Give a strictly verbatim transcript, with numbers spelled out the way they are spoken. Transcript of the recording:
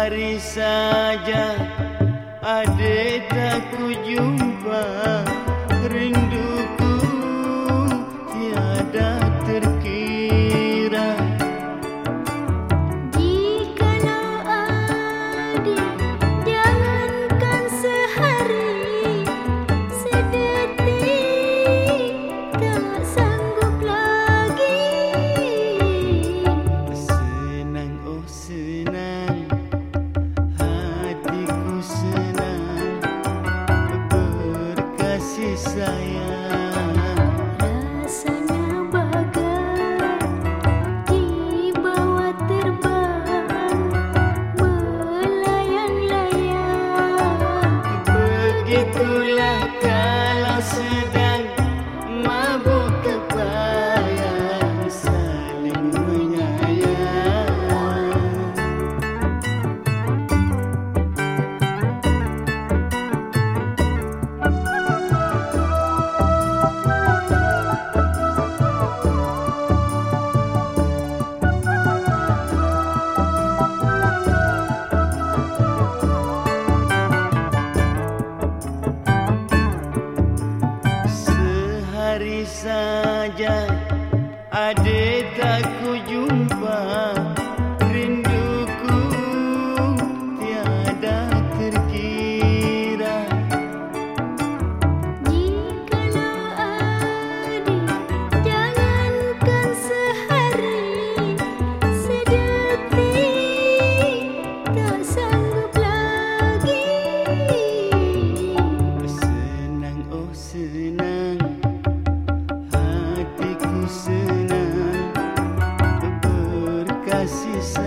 Sehari saja adik tak ku jumpa, rinduku tiada terkira. Jikalau adik jangankan sehari, sedetik tak sanggup lagi. Senang oh senang, hatiku senang berkasih sayang. Rasanya bagai di bawah terbang, melayang-layang. Begitulah kalau sedang mabuk kebayang, saling menyayang. Sehari saja adik tak ku jumpa, rinduku tiada terkira. Jikalau adik jangankan sehari, sedetik tak sanggup lagi. Senang oh senang, hatiku senang berkasih sayang.